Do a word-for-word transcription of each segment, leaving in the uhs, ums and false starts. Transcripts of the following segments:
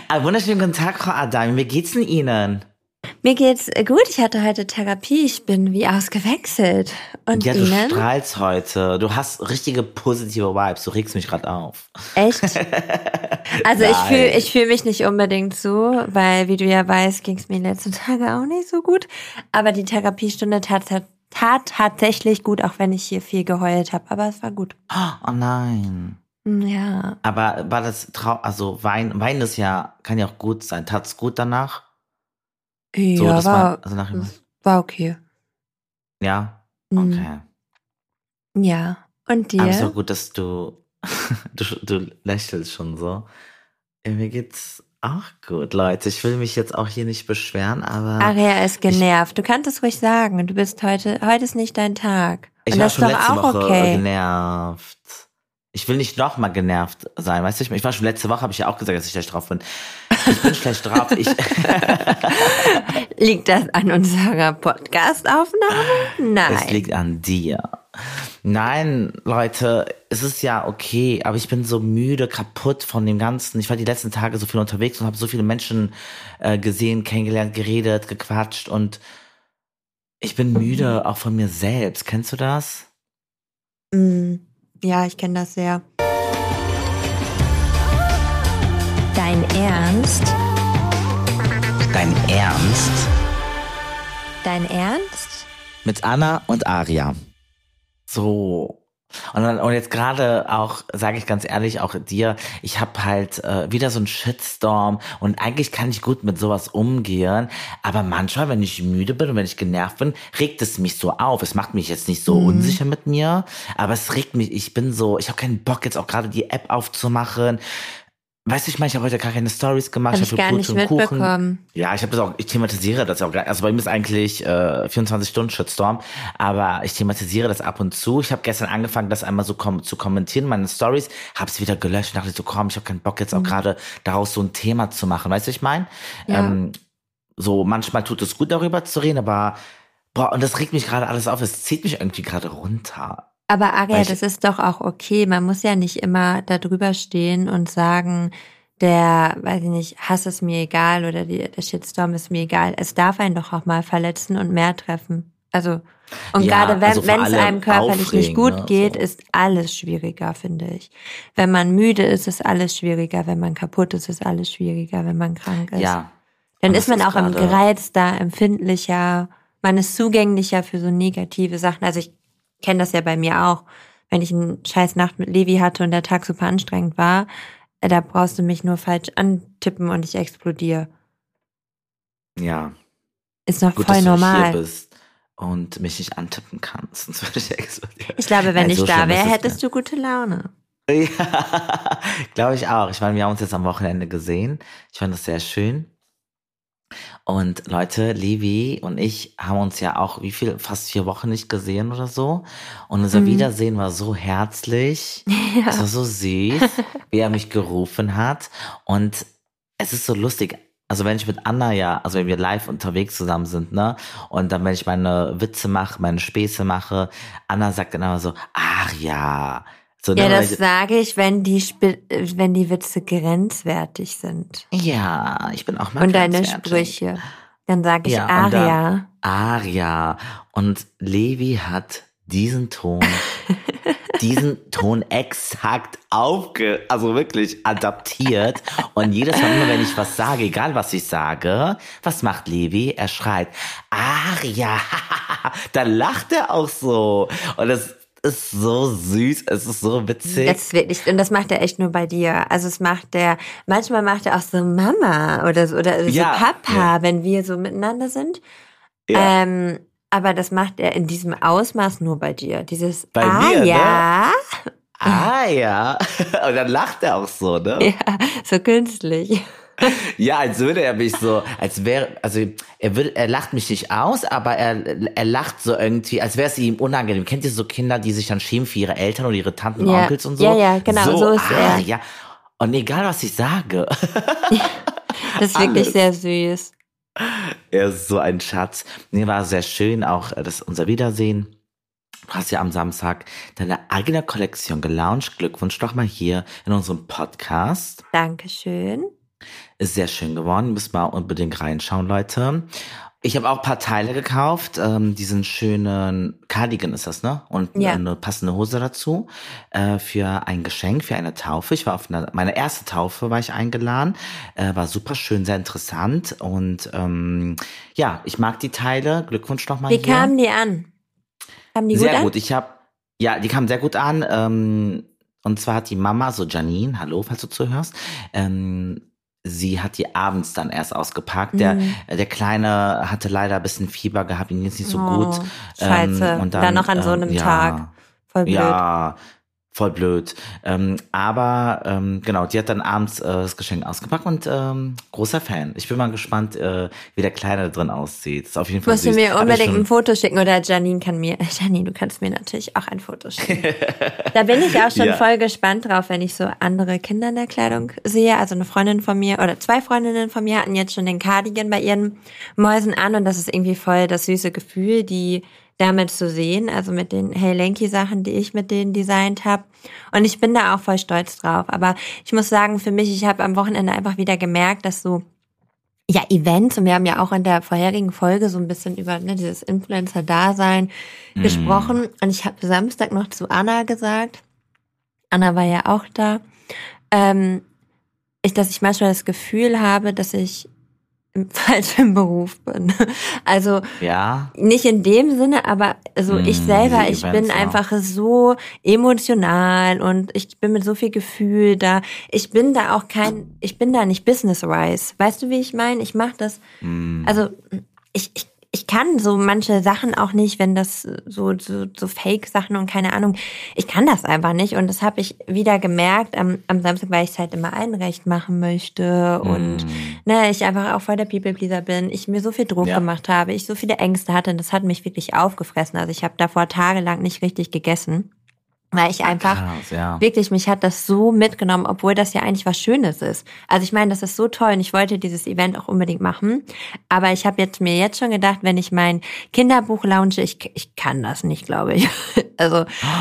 Ah, wunderschönen guten Tag, Frau Adam. Wie geht's denn Ihnen? Mir geht's gut. Ich hatte heute Therapie. Ich bin wie ausgewechselt. Und ja, Ihnen? Du strahlst heute. Du hast richtige positive Vibes. Du regst mich gerade auf. Echt? Also ich fühle ich fühl mich nicht unbedingt so, weil, wie du ja weißt, ging's mir die letzten Tage auch nicht so gut. Aber die Therapiestunde tat, tat, tat tatsächlich gut, auch wenn ich hier viel geheult habe. Aber es war gut. Oh nein. Ja. Aber war das trau also Wein, Wein ist ja, kann ja auch gut sein. Tat's gut danach? Ja, so, das war, war, also nach das war okay. Ja? Mhm. Okay. Ja. Und dir? Aber es ist auch gut, dass du, du, du lächelst schon so. Ja, mir geht's auch gut, Leute. Ich will mich jetzt auch hier nicht beschweren, aber... Aria ist genervt. Ich, du kannst es ruhig sagen. Du bist heute, heute ist nicht dein Tag. Ich Und war das schon ist doch letzte auch Woche okay. genervt. Ich will nicht nochmal genervt sein, weißt du? Ich war schon letzte Woche, habe ich ja auch gesagt, dass ich schlecht drauf bin. Ich bin schlecht drauf. Ich liegt das an unserer Podcast-Aufnahme? Nein. Es liegt an dir. Nein, Leute, es ist ja okay, aber ich bin so müde, kaputt von dem Ganzen. Ich war die letzten Tage so viel unterwegs und habe so viele Menschen äh, gesehen, kennengelernt, geredet, gequatscht und ich bin müde, auch von mir selbst. Kennst du das? Mm, ja, ich kenne das sehr. Dein Ernst? Dein Ernst? Dein Ernst? Mit Anna und Aria. So. Und, dann, und jetzt gerade auch, sage ich ganz ehrlich, auch dir, ich habe halt äh, wieder so einen Shitstorm und eigentlich kann ich gut mit sowas umgehen, aber manchmal, wenn ich müde bin und wenn ich genervt bin, regt es mich so auf. Es macht mich jetzt nicht so mhm. unsicher mit mir, aber es regt mich, ich bin so, ich habe keinen Bock jetzt auch gerade die App aufzumachen. Weißt du, ich meine, ich habe heute gar keine Stories gemacht. Hab ich hab gar nicht mitbekommen. Ja, ich habe das auch, ich thematisiere das auch. Also bei mir ist eigentlich äh, vierundzwanzig Stunden Shitstorm, aber ich thematisiere das ab und zu. Ich habe gestern angefangen, das einmal so kom- zu kommentieren, meine Stories, habe es wieder gelöscht und dachte so, komm, ich habe keinen Bock jetzt auch mhm. gerade daraus so ein Thema zu machen. Weißt du, ich meine? Ja. Ähm, so manchmal tut es gut, darüber zu reden, aber boah, und das regt mich gerade alles auf. Es zieht mich irgendwie gerade runter. Aber Aria, das ist doch auch okay. Man muss ja nicht immer da drüber stehen und sagen, der, weiß ich nicht, Hass ist mir egal oder die, der Shitstorm ist mir egal. Es darf einen doch auch mal verletzen und mehr treffen. Also, und ja, gerade wenn also es einem körperlich nicht gut ne, geht, so. Ist alles schwieriger, finde ich. Wenn man müde ist, ist alles schwieriger. Wenn man kaputt ist, ist alles schwieriger. Wenn man krank ist. Ja. Dann ist man ist auch gereizter, empfindlicher. Man ist zugänglicher für so negative Sachen. Also ich kenne das ja bei mir auch, wenn ich eine scheiß Nacht mit Levi hatte und der Tag super anstrengend war, da brauchst du mich nur falsch antippen und ich explodiere. Ja. Ist noch Gut, voll dass normal. Du hier bist und mich nicht antippen kannst, sonst würde ich explodieren. Ich glaube, wenn Nein, ich so da wäre, hättest mir. du gute Laune. Ja, glaube ich auch. Ich meine, wir haben uns jetzt am Wochenende gesehen. Ich fand das sehr schön. Und Leute, Levi und ich haben uns ja auch, wie viel, fast vier Wochen nicht gesehen oder so. Und unser mhm. Wiedersehen war so herzlich. Ja. Es war so süß, wie er mich gerufen hat. Und es ist so lustig. Also wenn ich mit Anna ja, also wenn wir live unterwegs zusammen sind, ne, und dann wenn ich meine Witze mache, meine Späße mache, Anna sagt dann immer so, ach ja. So, ja, ne, das ich, sage ich, wenn die Sp- wenn die Witze grenzwertig sind. Ja, ich bin auch mal und deine Sprüche. Dann sage ich ja, Aria. Und Aria. Und Levi hat diesen Ton, diesen Ton exakt aufge, also wirklich adaptiert. Und jedes Mal immer, wenn ich was sage, egal was ich sage, was macht Levi? Er schreit, Aria. Dann lacht er auch so. Und das ist so süß, es ist so witzig. Das ist wirklich, und das macht er echt nur bei dir. Also es macht er, manchmal macht er auch so Mama oder so, oder so ja, Papa, ja. wenn wir so miteinander sind. Ja. Ähm, aber das macht er in diesem Ausmaß nur bei dir. Dieses bei Ah mir, ja. Ne? Ah ja. Und dann lacht er auch so, ne? Ja, so künstlich. Ja, als würde er mich so, als wäre, also er würde, er lacht mich nicht aus, aber er, er lacht so irgendwie, als wäre es ihm unangenehm. Kennt ihr so Kinder, die sich dann schämen für ihre Eltern oder ihre Tanten und ja. Onkels und so? Ja, ja, genau, so, so ist ah, er. Ja. Und egal, was ich sage. Ja, das ist wirklich sehr süß. Er ist so ein Schatz. Nee, war sehr schön, auch das unser Wiedersehen. Du hast ja am Samstag deine eigene Kollektion gelauncht. Glückwunsch doch mal hier in unserem Podcast. Dankeschön. Ist sehr schön geworden. Müsst mal unbedingt reinschauen, Leute. Ich habe auch ein paar Teile gekauft. Ähm, diesen schönen Cardigan ist das, ne? Und Ja. eine passende Hose dazu. Äh, für ein Geschenk, für eine Taufe. Ich war auf einer, meine erste Taufe war ich eingeladen. Äh, war super schön, sehr interessant. Und ähm, ja, ich mag die Teile. Glückwunsch nochmal Wie hier. kamen die an? Kamen die gut Sehr an? gut. Ich habe, ja, die kamen sehr gut an. Ähm, und zwar hat die Mama, so Janine, hallo, falls du zuhörst, ähm, sie hat die abends dann erst ausgepackt. Der, Mhm. der Kleine hatte leider ein bisschen Fieber gehabt, ihm geht's nicht so Oh, gut. scheiße. Ähm, und dann, Dann noch an so ähm, einem ja, Tag. Voll blöd. Ja, voll blöd. Ähm, aber ähm, genau, die hat dann abends äh, das Geschenk ausgepackt und ähm, großer Fan. Ich bin mal gespannt, äh, wie der Kleine da drin aussieht. Ist auf jeden Fall Musst du süß. mir Hab ich unbedingt schon- ein Foto schicken oder Janine kann mir, Janine, du kannst mir natürlich auch ein Foto schicken. Da bin ich auch schon Ja. voll gespannt drauf, wenn ich so andere Kinder in der Kleidung sehe. Also eine Freundin von mir oder zwei Freundinnen von mir hatten jetzt schon den Cardigan bei ihren Mäusen an und das ist irgendwie voll das süße Gefühl, die damit zu sehen, also mit den Hey Lanky Sachen, die ich mit denen designt habe. Und ich bin da auch voll stolz drauf. Aber ich muss sagen, für mich, ich habe am Wochenende einfach wieder gemerkt, dass so ja, Events, und wir haben ja auch in der vorherigen Folge so ein bisschen über ne, dieses Influencer-Dasein Mm. gesprochen. Und ich habe Samstag noch zu Anna gesagt, Anna war ja auch da, ähm, ich, dass ich manchmal das Gefühl habe, dass ich im falschen Beruf bin. Also Ja, nicht in dem Sinne, aber so Mm, ich selber, diese ich Events, bin ja. einfach so emotional und ich bin mit so viel Gefühl da. Ich bin da auch kein, ich bin da nicht business-wise. Weißt du, wie ich meine? Ich mache das, mm. also ich, ich, ich kann so manche Sachen auch nicht, wenn das so, so, so Fake-Sachen und keine Ahnung, ich kann das einfach nicht und das habe ich wieder gemerkt am, am Samstag, weil ich es halt immer allen recht machen möchte und Mm. ne, ich einfach auch voll der People-Pleaser bin, ich mir so viel Druck Ja. gemacht habe, ich so viele Ängste hatte und das hat mich wirklich aufgefressen. Also ich habe davor tagelang nicht richtig gegessen, weil ich einfach Krass, ja. wirklich, mich hat das so mitgenommen, obwohl das ja eigentlich was Schönes ist. Also ich meine, das ist so toll und ich wollte dieses Event auch unbedingt machen, aber ich habe jetzt mir jetzt schon gedacht, wenn ich mein Kinderbuch launche, ich, ich kann das nicht, glaube ich. Also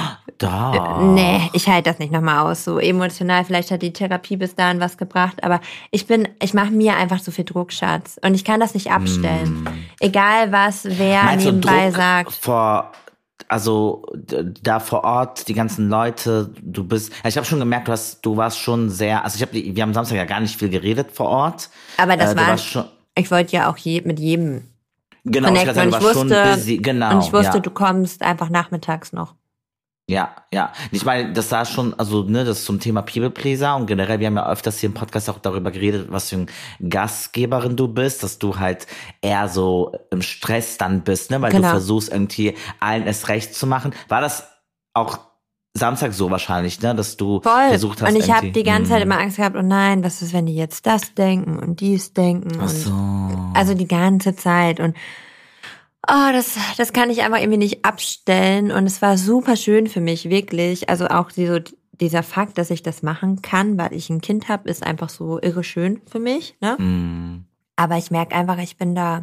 Da. nee, ich halte das nicht nochmal aus. So emotional, vielleicht hat die Therapie bis dahin was gebracht, aber ich bin, ich mache mir einfach so viel Druck, Schatz. Und ich kann das nicht abstellen. Mm. Egal was, wer Meinst du nebenbei Druck sagt. vor, also d- da vor Ort, die ganzen Leute, du bist, ja, ich habe schon gemerkt, du hast, du warst schon sehr, also ich habe, wir haben Samstag ja gar nicht viel geredet vor Ort. Aber das Äh, du war, warst schon, ich wollte ja auch je, mit jedem genau, ich connecten sagen, und du ich warst schon wusste, busy, genau, und ich wusste, ja. du kommst einfach nachmittags noch. Ja, ja. Ich meine, das sah schon, also, ne, das zum Thema People Pleaser und generell, wir haben ja öfters hier im Podcast auch darüber geredet, was für eine Gastgeberin du bist, dass du halt eher so im Stress dann bist, ne, weil Genau. du versuchst irgendwie allen es recht zu machen. War das auch Samstag so wahrscheinlich, ne, dass du Voll. versucht hast, Und ich habe irgendwie- die ganze Zeit Mm. immer Angst gehabt, oh nein, was ist, wenn die jetzt das denken und dies denken Ach und so. also die ganze Zeit und oh, das, das kann ich einfach irgendwie nicht abstellen und es war super schön für mich, wirklich. Also auch die, so, dieser Fakt, dass ich das machen kann, weil ich ein Kind habe, ist einfach so irre schön für mich, ne? Mm. Aber ich merke einfach, ich bin da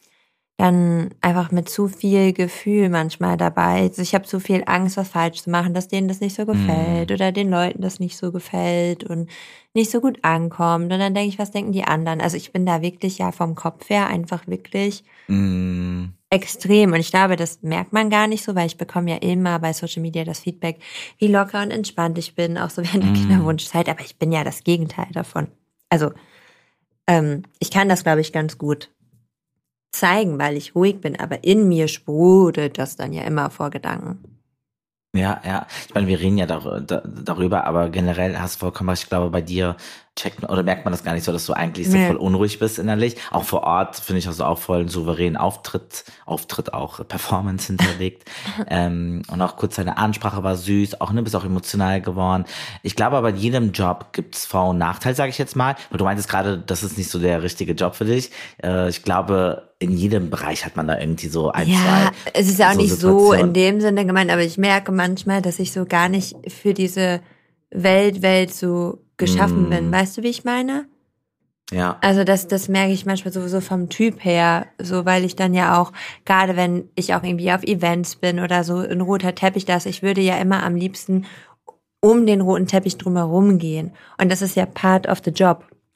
dann einfach mit zu viel Gefühl manchmal dabei. Also ich habe zu viel Angst, was falsch zu machen, dass denen das nicht so gefällt Mm. oder den Leuten das nicht so gefällt und nicht so gut ankommt. Und dann denke ich, was denken die anderen? Also ich bin da wirklich ja vom Kopf her einfach wirklich Mm. extrem. Und ich glaube, das merkt man gar nicht so, weil ich bekomme ja immer bei Social Media das Feedback, wie locker und entspannt ich bin, auch so während der Mm. Kinderwunschzeit. Aber ich bin ja das Gegenteil davon. Also ähm, ich kann das, glaube ich, ganz gut zeigen, weil ich ruhig bin. Aber in mir sprudelt das dann ja immer vor Gedanken. Ja, ja. Ich meine, wir reden ja dar da, darüber, aber generell hast du vollkommen recht. Ich glaube, bei dir checkt man oder merkt man das gar nicht so, dass du eigentlich so Nee. voll unruhig bist innerlich. Auch vor Ort finde ich also auch voll einen souveränen Auftritt, Auftritt auch Performance hinterlegt. ähm, und auch kurz deine Ansprache war süß, auch ne, bist auch emotional geworden. Ich glaube aber, in jedem Job gibt's Vor- und Nachteile, sage ich jetzt mal. Weil du meintest gerade, das ist nicht so der richtige Job für dich. Äh, ich glaube, in jedem Bereich hat man da irgendwie so ein, Ja, zwei. es ist ja auch so nicht so Situationen. in dem Sinne gemeint, aber ich merke manchmal, dass ich so gar nicht für diese Welt, Welt so geschaffen Mm. bin. Weißt du, wie ich meine? Ja. Also das, das merke ich manchmal sowieso vom Typ her, so weil ich dann ja auch, gerade wenn ich auch irgendwie auf Events bin oder so, ein roter Teppich da ist, ich würde ja immer am liebsten um den roten Teppich drumherum gehen. Und das ist ja part of the job.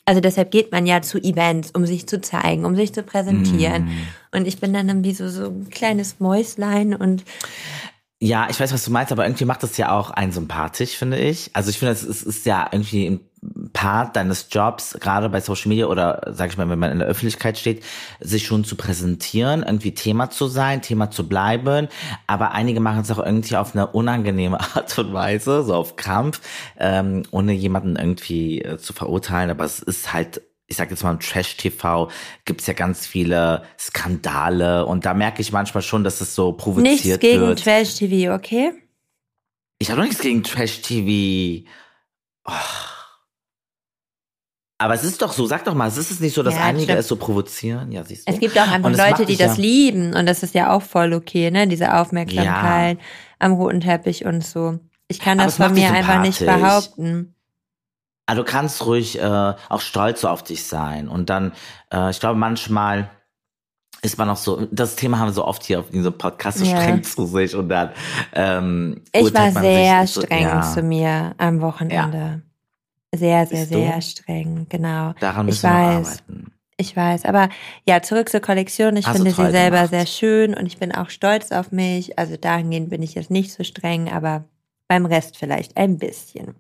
Also deshalb geht man ja zu Events, um sich zu zeigen, um sich zu präsentieren. Mm. Und ich bin dann irgendwie so, so ein kleines Mäuslein und Ja, ich weiß, was du meinst, aber irgendwie macht das ja auch einen sympathisch, finde ich. Also ich finde, es ist, ist ja irgendwie ein Part deines Jobs, gerade bei Social Media oder, sag ich mal, wenn man in der Öffentlichkeit steht, sich schon zu präsentieren, irgendwie Thema zu sein, Thema zu bleiben. Aber einige machen es auch irgendwie auf eine unangenehme Art und Weise, so auf Krampf, ähm, ohne jemanden irgendwie äh, zu verurteilen. Aber es ist halt, ich sag jetzt mal, im Trash-T V gibt's ja ganz viele Skandale und da merke ich manchmal schon, dass es so provoziert nichts gegen wird. Trash-T V, okay? Ich habe doch nichts gegen Trash-T V. Oh. Aber es ist doch so, sag doch mal, es ist es nicht so, dass Ja, einige stimmt. es so provozieren? Ja, siehst du. Es gibt auch einfach Und es Leute, macht die dich das ja, lieben und das ist ja auch voll okay, ne? Diese Aufmerksamkeit am roten Teppich und so. Ich kann aber das es von macht dich mir einfach nicht sympathisch. behaupten. Also du kannst ruhig äh, auch stolz so auf dich sein. Und dann, äh, ich glaube, manchmal ist man auch so, das Thema haben wir so oft hier auf diesem Podcast, so Ja. streng zu sich und dann ähm, Ich war urteilt man sehr sich so, streng ja, zu mir am Wochenende. Sehr, sehr, Siehst du? sehr streng, genau. Daran Ich müssen wir noch weiß, arbeiten. ich weiß. Aber ja, zurück zur Kollektion. Ich Hast du finde sie toll selber gemacht. sehr schön und ich bin auch stolz auf mich. Also dahingehend bin ich jetzt nicht so streng, aber beim Rest vielleicht ein bisschen.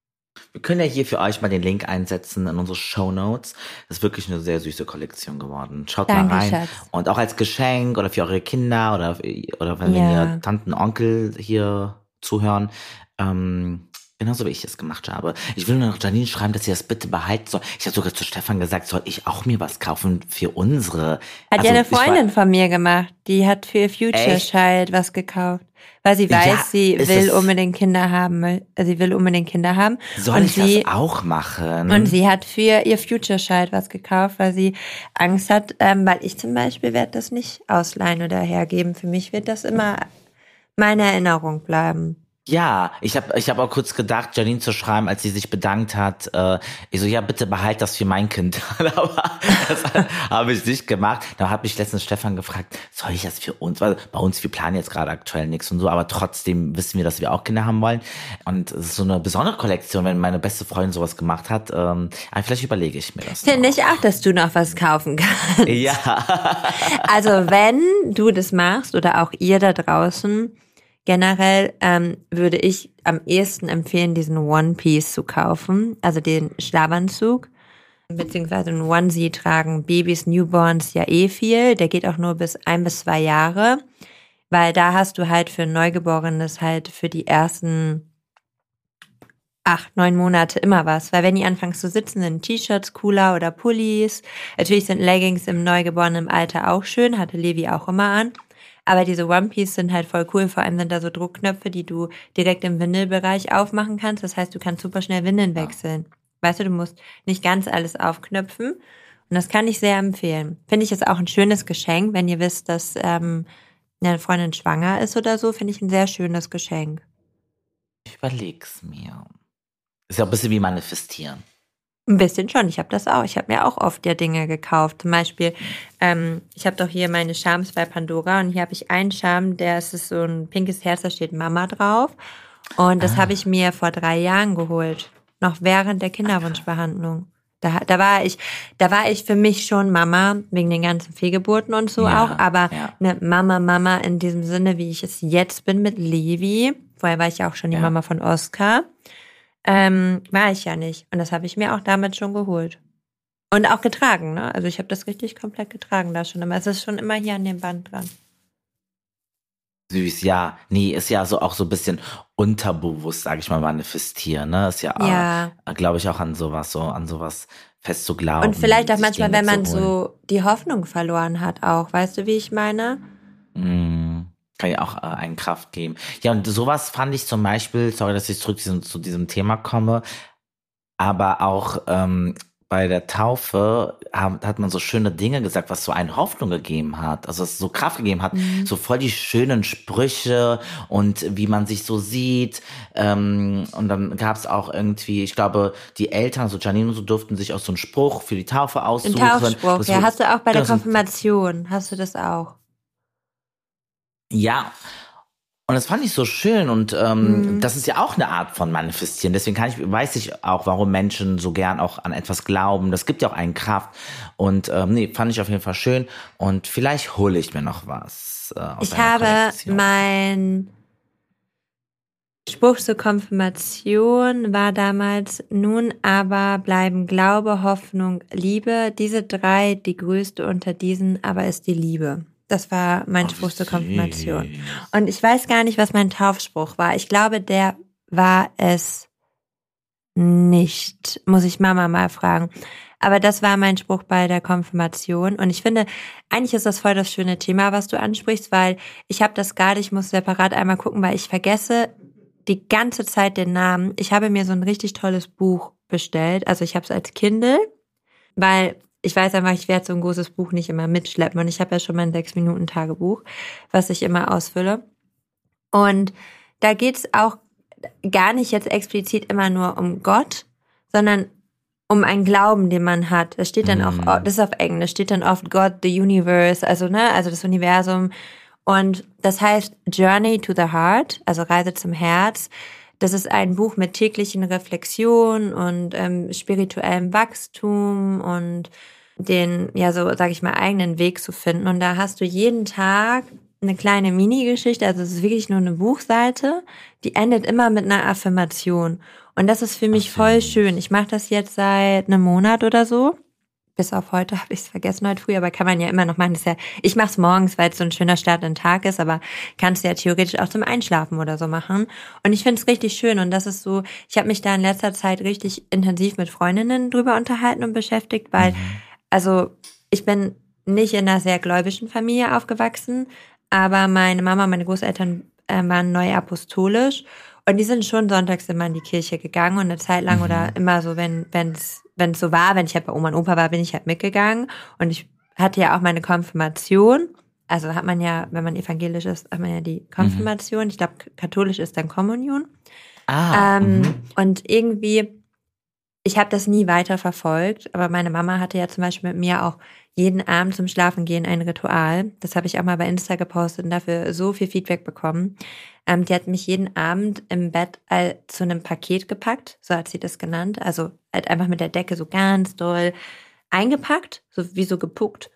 Wir können ja hier für euch mal den Link einsetzen in unsere Shownotes. Das ist wirklich eine sehr süße Kollektion geworden. Schaut Danke, mal rein. Schatz. Und auch als Geschenk oder für eure Kinder oder, oder wenn, wenn Ja. ihr Tanten, Onkel hier zuhören. Ähm, genauso wie ich es gemacht habe. Ich will nur noch Janine schreiben, dass sie das bitte behalten soll. Ich habe sogar zu Stefan gesagt, soll ich auch mir was kaufen für unsere. Hat Also, ja eine ich war- Freundin von mir gemacht. Die hat für ihr Future Echt? Child was gekauft. Weil sie weiß, Ja, sie ist will es- unbedingt Kinder haben. mö- Sie will unbedingt Kinder haben. Soll und ich sie, das auch machen? Und sie hat für ihr Future Child was gekauft, weil sie Angst hat, ähm, weil ich zum Beispiel werde das nicht ausleihen oder hergeben. Für mich wird das immer meine Erinnerung bleiben. Ja, ich habe ich hab auch kurz gedacht, Janine zu schreiben, als sie sich bedankt hat. Äh, ich so, ja, bitte behalt das für mein Kind. Aber das habe ich nicht gemacht. Da hat mich letztens Stefan gefragt, soll ich das für uns? Weil bei uns, wir planen jetzt gerade aktuell nichts und so, aber trotzdem wissen wir, dass wir auch Kinder haben wollen. Und es ist so eine besondere Kollektion, wenn meine beste Freundin sowas gemacht hat. Ähm, aber vielleicht überlege ich mir das. Finde ich auch, dass du noch was kaufen kannst. Ja. Also wenn du das machst oder auch ihr da draußen, generell ähm, würde ich am ehesten empfehlen, diesen One Piece zu kaufen, also den Schlafanzug, beziehungsweise einen Onesie tragen Babys, Newborns ja eh viel, der geht auch nur bis ein bis zwei Jahre, weil da hast du halt für ein Neugeborenes halt für die ersten acht, neun Monate immer was, weil wenn die anfangen zu sitzen, sind T-Shirts cooler oder Pullis, natürlich sind Leggings im neugeborenen Alter auch schön, hatte Levi auch immer an. Aber diese One Piece sind halt voll cool. Vor allem sind da so Druckknöpfe, die du direkt im Windelbereich aufmachen kannst. Das heißt, du kannst super schnell Windeln wechseln. Weißt du, du musst nicht ganz alles aufknöpfen. Und das kann ich sehr empfehlen. Finde ich jetzt auch ein schönes Geschenk, wenn ihr wisst, dass ähm, eine Freundin schwanger ist oder so. Finde ich ein sehr schönes Geschenk. Ich überleg's mir. Ist ja ein bisschen wie manifestieren. Ein bisschen schon, ich habe das auch. Ich habe mir auch oft ja Dinge gekauft. Zum Beispiel, ähm, ich habe doch hier meine Charms bei Pandora und hier habe ich einen Charme, der ist so ein pinkes Herz, da steht Mama drauf. Und das Ah. habe ich mir vor drei Jahren geholt, noch während der Kinderwunschbehandlung. Da, da war ich, da war ich für mich schon Mama, wegen den ganzen Fehlgeburten und so Ja, auch, aber ja. eine Mama, Mama in diesem Sinne, wie ich es jetzt bin mit Levi. Vorher war ich ja auch schon die Ja. Mama von Oscar. Ähm, war ich ja nicht. Und das habe ich mir auch damit schon geholt. Und auch getragen, ne? Also ich habe das richtig komplett getragen da schon immer. Es ist schon immer hier an dem Band dran. Süß, ja. Nee, ist ja so auch so ein bisschen unterbewusst, sage ich mal, manifestieren, ne? Ist ja, Ja. äh, glaube ich, auch an sowas, so an sowas fest zu glauben. Und vielleicht auch sich manchmal, Dinge wenn man zu holen. so die Hoffnung verloren hat auch. Weißt du, wie ich meine? Mm, kann ja auch äh, einen Kraft geben. Ja, und sowas fand ich zum Beispiel, sorry, dass ich zurück zu diesem, zu diesem Thema komme, aber auch ähm, bei der Taufe haben- hat man so schöne Dinge gesagt, was so eine Hoffnung gegeben hat, also es so Kraft gegeben hat, so voll die schönen Sprüche und wie man sich so sieht. Ähm, und dann gab es auch irgendwie, ich glaube, die Eltern, so Janine und so, durften sich auch so einen Spruch für die Taufe Ein aussuchen. Taufspruch, Das ja. wurde- Hast du auch bei der genau, so- Konfirmation, hast du das auch? Ja, Und das fand ich so schön und ähm, Mhm. das ist ja auch eine Art von Manifestieren. Deswegen kann ich, weiß ich auch, warum Menschen so gern auch an etwas glauben. Das gibt ja auch einen Kraft. Und ähm, nee, fand ich auf jeden Fall schön. Und vielleicht hole ich mir noch was äh, aus Ich deiner habe Kollektion. mein Spruch zur Konfirmation war damals: Nun aber bleiben Glaube, Hoffnung, Liebe. Diese drei, die größte unter diesen aber ist die Liebe. Das war mein Oh, wie Spruch zur süß. Konfirmation. Und ich weiß gar nicht, was mein Taufspruch war. Ich glaube, der war es nicht. Muss ich Mama mal fragen. Aber das war mein Spruch bei der Konfirmation. Und ich finde, eigentlich ist das voll das schöne Thema, was du ansprichst, weil ich habe das gerade, ich muss separat einmal gucken, weil ich vergesse die ganze Zeit den Namen. Ich habe mir so ein richtig tolles Buch bestellt. Also ich habe es als Kindle, weil ich weiß einfach, ich werde so ein großes Buch nicht immer mitschleppen. Und ich habe ja schon mein Sechs-Minuten-Tagebuch, was ich immer ausfülle. Und da geht's auch gar nicht jetzt explizit immer nur um Gott, sondern um einen Glauben, den man hat. Das steht dann auch, Mm. das ist auf Englisch, steht dann oft God, the Universe, also ne, also das Universum. Und das heißt Journey to the Heart, also Reise zum Herz. Das ist ein Buch mit täglichen Reflexionen und ähm, spirituellem Wachstum und den, ja so, sag ich mal, eigenen Weg zu finden. Und da hast du jeden Tag eine kleine Mini-Geschichte, also es ist wirklich nur eine Buchseite, die endet immer mit einer Affirmation. Und das ist für mich Ach, voll süß. schön. Ich mache das jetzt seit einem Monat oder so. Bis auf heute habe ich es vergessen, heute früh, aber kann man ja immer noch machen. Das ist ja, ich mache es morgens, weil es so ein schöner Start in den Tag ist, aber kannst du ja theoretisch auch zum Einschlafen oder so machen. Und ich finde es richtig schön und das ist so, ich habe mich da in letzter Zeit richtig intensiv mit Freundinnen drüber unterhalten und beschäftigt, weil, Mhm. also ich bin nicht in einer sehr gläubigen Familie aufgewachsen, aber meine Mama, meine Großeltern äh, waren neu apostolisch und die sind schon sonntags immer in die Kirche gegangen und eine Zeit lang Mhm. oder immer so, wenn es wenn es so war, wenn ich halt bei Oma und Opa war, bin ich halt mitgegangen und ich hatte ja auch meine Konfirmation. Also hat man ja, wenn man evangelisch ist, hat man ja die Konfirmation. Mhm. Ich glaube, katholisch ist dann Kommunion. Ah, ähm, mhm. Und irgendwie, ich habe das nie weiter verfolgt, aber meine Mama hatte ja zum Beispiel mit mir auch jeden Abend zum Schlafengehen ein Ritual. Das habe ich auch mal bei Insta gepostet und dafür so viel Feedback bekommen. Ähm, die hat mich jeden Abend im Bett all, zu einem Paket gepackt, so hat sie das genannt. Also halt einfach mit der Decke so ganz doll eingepackt, so wie so gepuckt.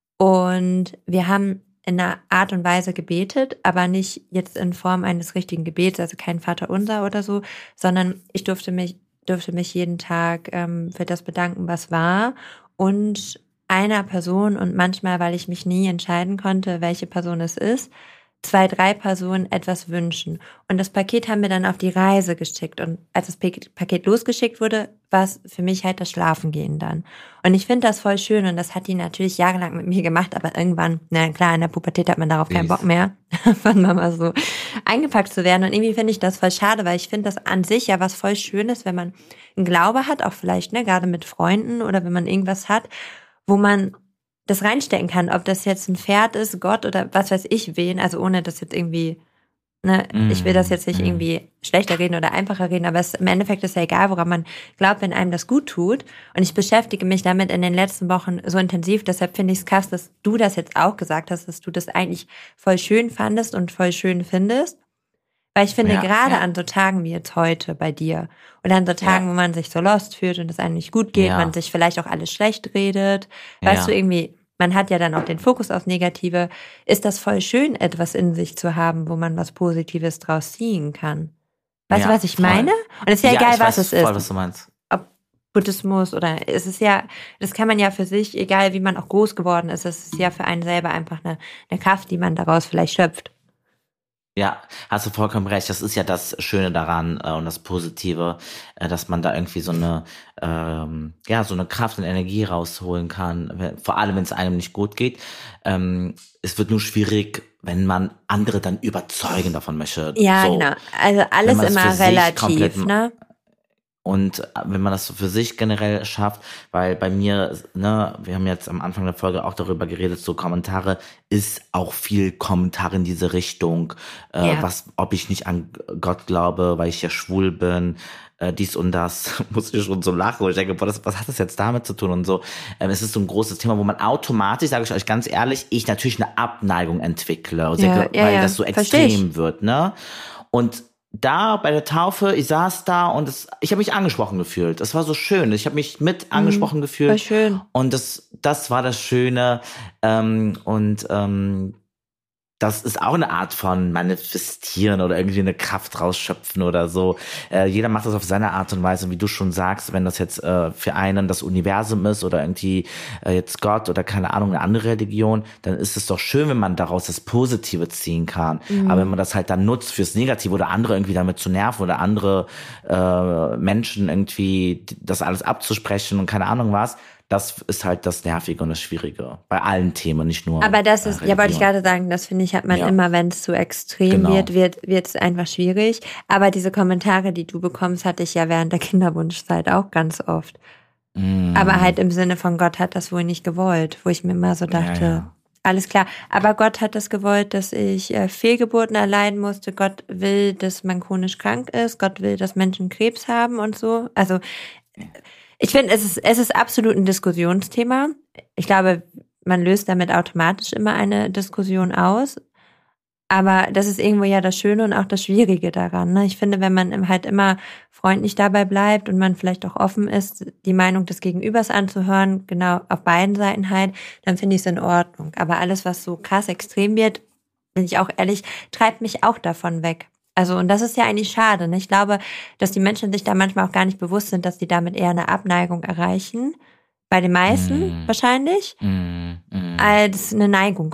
Und wir haben in einer Art und Weise gebetet, aber nicht jetzt in Form eines richtigen Gebets, also kein Vaterunser oder so, sondern ich durfte mich durfte mich jeden Tag ähm, für das bedanken, was war und einer Person und manchmal, weil ich mich nie entscheiden konnte, welche Person es ist, zwei, drei Personen etwas wünschen. Und das Paket haben wir dann auf die Reise geschickt. Und als das Paket losgeschickt wurde, war es für mich halt das Schlafengehen dann. Und ich finde das voll schön und das hat die natürlich jahrelang mit mir gemacht, aber irgendwann, na klar, in der Pubertät hat man darauf keinen Bock mehr, von Mama so eingepackt zu werden. Und irgendwie finde ich das voll schade, weil ich finde das an sich ja was voll Schönes, wenn man einen Glaube hat, auch vielleicht, ne, gerade mit Freunden oder wenn man irgendwas hat, wo man das reinstecken kann, ob das jetzt ein Pferd ist, Gott oder was weiß ich wen, also ohne das jetzt irgendwie, ne, mm, ich will das jetzt nicht mm. irgendwie schlechter reden oder einfacher reden, aber es, im Endeffekt ist ja egal, woran man glaubt, wenn einem das gut tut. Und ich beschäftige mich damit in den letzten Wochen so intensiv, deshalb finde ich es krass, dass du das jetzt auch gesagt hast, dass du das eigentlich voll schön fandest und voll schön findest. Weil ich finde, ja, gerade ja. an so Tagen wie jetzt heute bei dir oder an so Tagen, ja. wo man sich so lost fühlt und es einem nicht gut geht, ja. man sich vielleicht auch alles schlecht redet, weißt ja. du, irgendwie, man hat ja dann auch den Fokus aufs Negative, ist das voll schön, etwas in sich zu haben, wo man was Positives draus ziehen kann. Weißt ja, du, was ich voll. meine? Und es ist ja, ja egal, was es voll, ist. Was du meinst. Ob Buddhismus oder es ist ja, das kann man ja für sich, egal wie man auch groß geworden ist, es ist ja für einen selber einfach eine, eine Kraft, die man daraus vielleicht schöpft. Ja, hast du vollkommen recht. Das ist ja das Schöne daran äh, und das Positive, äh, dass man da irgendwie so eine, ähm, ja, so eine Kraft und Energie rausholen kann. Wenn, vor allem, wenn es einem nicht gut geht. Ähm, es wird nur schwierig, wenn man andere dann überzeugen davon möchte. Ja, so, genau. Also alles immer relativ, ne? Und wenn man das so für sich generell schafft, weil bei mir, ne, wir haben jetzt am Anfang der Folge auch darüber geredet, so Kommentare, ist auch viel Kommentare in diese Richtung, äh, Ja. was, ob ich nicht an Gott glaube, weil ich ja schwul bin, äh, dies und das, muss ich schon so lachen, wo ich denke, boah, das, was hat das jetzt damit zu tun und so. Ähm, es ist so ein großes Thema, wo man automatisch, sage ich euch ganz ehrlich, ich natürlich eine Abneigung entwickle, also Ja, denke, ja, weil ja. das so Versteh ich. extrem wird, ne? Und da bei der Taufe, ich saß da und es, ich habe mich angesprochen gefühlt. Das war so schön. Ich habe mich mit angesprochen Mhm. gefühlt. Voll schön. Und das, das war das Schöne. Ähm, und ähm, das ist auch eine Art von Manifestieren oder irgendwie eine Kraft rausschöpfen oder so. Äh, jeder macht das auf seine Art und Weise. Und wie du schon sagst, wenn das jetzt äh, für einen das Universum ist oder irgendwie äh, jetzt Gott oder keine Ahnung, eine andere Religion, dann ist es doch schön, wenn man daraus das Positive ziehen kann. Mhm. Aber wenn man das halt dann nutzt fürs Negative oder andere irgendwie damit zu nerven oder andere äh, Menschen irgendwie das alles abzusprechen und keine Ahnung was, das ist halt das Nervige und das Schwierige. Bei allen Themen, nicht nur. Aber das äh, ist, ja, wollte ich Religion. gerade sagen, das finde ich, hat man Ja. immer, wenn es zu extrem Genau. wird, wird wird es einfach schwierig. Aber diese Kommentare, die du bekommst, hatte ich ja während der Kinderwunschzeit auch ganz oft. Mm. Aber halt im Sinne von Gott hat das wohl nicht gewollt, wo ich mir immer so dachte, Ja, ja. alles klar. Aber Gott hat das gewollt, dass ich äh, Fehlgeburten erleiden musste. Gott will, dass man chronisch krank ist. Gott will, dass Menschen Krebs haben und so. Also ich finde, es ist, es ist absolut ein Diskussionsthema. Ich glaube, man löst damit automatisch immer eine Diskussion aus. Aber das ist irgendwo ja das Schöne und auch das Schwierige daran. Ne? Ich finde, wenn man halt immer freundlich dabei bleibt und man vielleicht auch offen ist, die Meinung des Gegenübers anzuhören, genau auf beiden Seiten halt, dann finde ich es in Ordnung. Aber alles, was so krass extrem wird, bin ich auch ehrlich, treibt mich auch davon weg. Also, und das ist ja eigentlich schade. Ne? Ich glaube, dass die Menschen sich da manchmal auch gar nicht bewusst sind, dass die damit eher eine Abneigung erreichen. Bei den meisten Mm. wahrscheinlich, Mm, mm, als eine Neigung.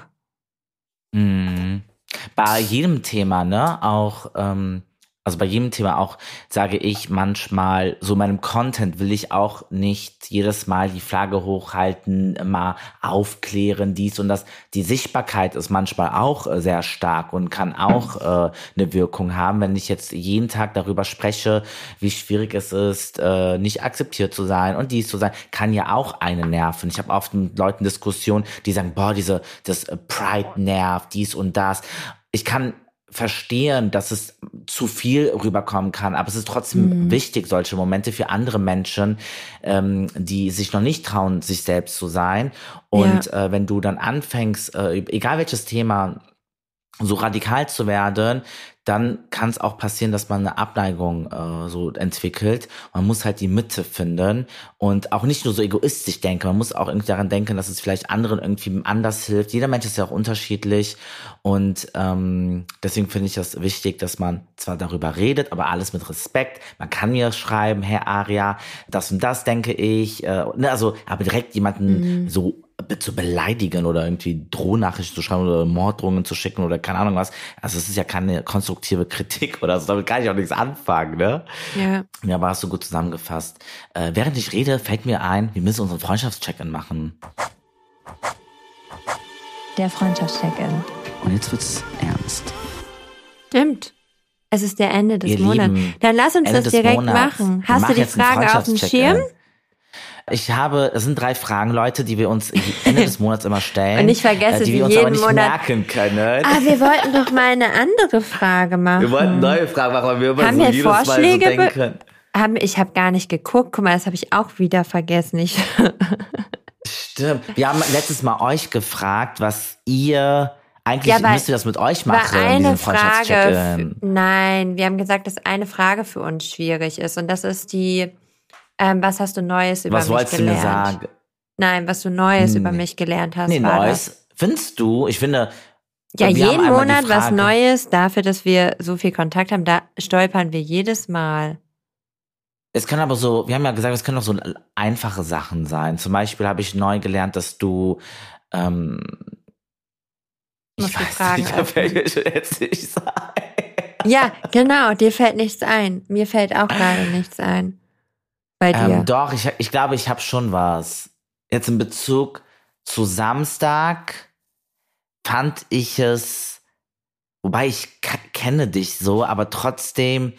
mm. Bei jedem Thema, ne, auch, ähm, also bei jedem Thema auch, sage ich manchmal, so in meinem Content will ich auch nicht jedes Mal die Flagge hochhalten, mal aufklären, dies und das. Die Sichtbarkeit ist manchmal auch äh, sehr stark und kann auch äh, eine Wirkung haben, wenn ich jetzt jeden Tag darüber spreche, wie schwierig es ist, äh, nicht akzeptiert zu sein und dies zu sein, kann ja auch einen nerven. Ich habe oft mit Leuten Diskussionen, die sagen, boah, diese, das äh, Pride nervt, dies und das. Ich kann verstehen, dass es zu viel rüberkommen kann, aber es ist trotzdem Mhm. wichtig, solche Momente für andere Menschen, ähm, die sich noch nicht trauen, sich selbst zu sein. Und äh, wenn du dann anfängst, äh, egal welches Thema, so radikal zu werden, dann kann es auch passieren, dass man eine Abneigung äh, so entwickelt. Man muss halt die Mitte finden und auch nicht nur so egoistisch denken. Man muss auch irgendwie daran denken, dass es vielleicht anderen irgendwie anders hilft. Jeder Mensch ist ja auch unterschiedlich und ähm, deswegen finde ich das wichtig, dass man zwar darüber redet, aber alles mit Respekt. Man kann mir schreiben, Herr Aria, das und das denke ich. Äh, ne, also aber direkt jemanden Mhm. so zu beleidigen oder irgendwie Drohnachrichten zu schreiben oder Morddrohungen zu schicken oder keine Ahnung was. Also es ist ja keine konstruktive Kritik oder so. Damit kann ich auch nichts anfangen, ne? Ja. Ja, aber hast du gut zusammengefasst. Äh, während ich rede, fällt mir ein, wir müssen unseren Freundschaftscheck-In machen. Der Freundschaftscheck-In. Und jetzt wird's ernst. Stimmt. Es ist der Ende des Ihr Monats. Lieben, Dann lass uns Ende das des direkt Monats. machen. Wir Hast du machen die jetzt einen Fragen auf dem Freundschaftscheck-In. Schirm? Ich habe, es sind drei Fragen, Leute, die wir uns Ende des Monats immer stellen. Und ich vergesse äh, die sie wir uns jeden aber nicht Monat. merken können. Ah, wir wollten doch mal eine andere Frage machen. Wir wollten neue Fragen machen, weil wir immer Haben so wir jedes Mal so Vorschläge be- denken. Haben, ich habe gar nicht geguckt. Guck mal, das habe ich auch wieder vergessen. Ich Stimmt. Wir haben letztes Mal euch gefragt, was ihr eigentlich Ja, weil- müsst ihr das mit euch war machen, eine diesen Frage. Freundschaftscheck-In. f- Nein, wir haben gesagt, dass eine Frage für uns schwierig ist. Und das ist die, ähm, was hast du Neues über Was mich wolltest du mir gelernt? sagen? Nein, was du Neues Nee. über mich gelernt hast. Nee, war das. Neues. Findest du? Ich finde, Ja, wir haben jeden einmal die Monat was Frage- Neues. Dafür, dass wir so viel Kontakt haben, da stolpern wir jedes Mal. Es kann aber so, wir haben ja gesagt, es können auch so einfache Sachen sein. Zum Beispiel habe ich neu gelernt, dass du, ähm, Muss ich die weiß Fragen nicht, da fällt mir jetzt nicht sein. Ja, genau, dir fällt nichts ein. Mir fällt auch gerade nichts ein. Bei dir. Ähm, doch, ich, ich glaube, ich habe schon was. Jetzt in Bezug zu Samstag fand ich es, wobei ich k- kenne dich so, aber trotzdem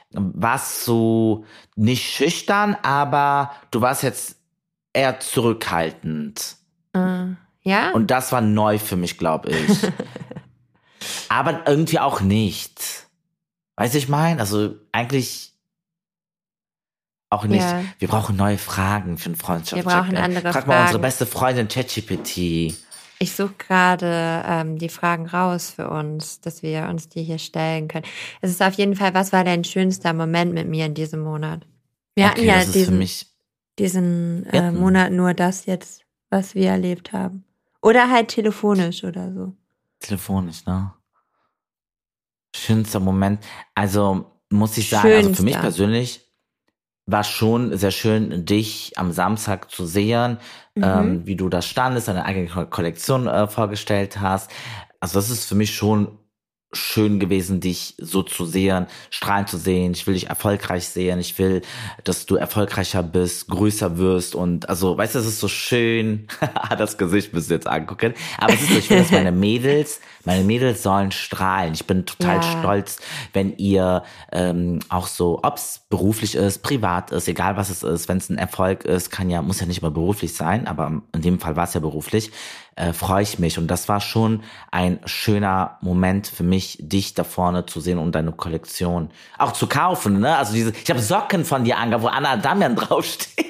warst du nicht schüchtern, aber du warst jetzt eher zurückhaltend. Äh, ja? Und das war neu für mich, glaube ich. Aber irgendwie auch nicht. Weißt du, ich meine? Also eigentlich auch nicht. Ja. Wir brauchen neue Fragen für einen Freundschaftscheck. Wir brauchen andere Frag mal unsere Fragen. beste Freundin ChatGPT. Ich suche gerade ähm, die Fragen raus für uns, dass wir uns die hier stellen können. Es ist auf jeden Fall, was war dein schönster Moment mit mir in diesem Monat? Wir hatten Okay, ja das ist für diesen, mich. diesen äh, Ja. Monat nur das jetzt, was wir erlebt haben. Oder halt telefonisch oder so. Telefonisch, ne? Schönster Moment. Also muss ich sagen, also für mich Schönster. persönlich war schon sehr schön, dich am Samstag zu sehen, Mhm. ähm, wie du da standest, deine eigene Ko- Kollektion äh, vorgestellt hast. Also das ist für mich schon schön gewesen, dich so zu sehen, strahlen zu sehen. Ich will dich erfolgreich sehen. Ich will, dass du erfolgreicher bist, größer wirst und also, weißt du, es ist so schön. Das Gesicht müsst ihr jetzt angucken. Aber es ist so, ich will, dass meine Mädels, meine Mädels sollen strahlen. Ich bin total Ja. stolz, wenn ihr ähm, auch so, ob es beruflich ist, privat ist, egal was es ist, wenn es ein Erfolg ist, kann ja, muss ja nicht immer beruflich sein, aber in dem Fall war es ja beruflich, äh, freue ich mich. Und das war schon ein schöner Moment für mich, dich da vorne zu sehen und deine Kollektion auch zu kaufen. Ne? Also diese, ich habe Socken von dir angehabt, wo Anna Damian draufsteht.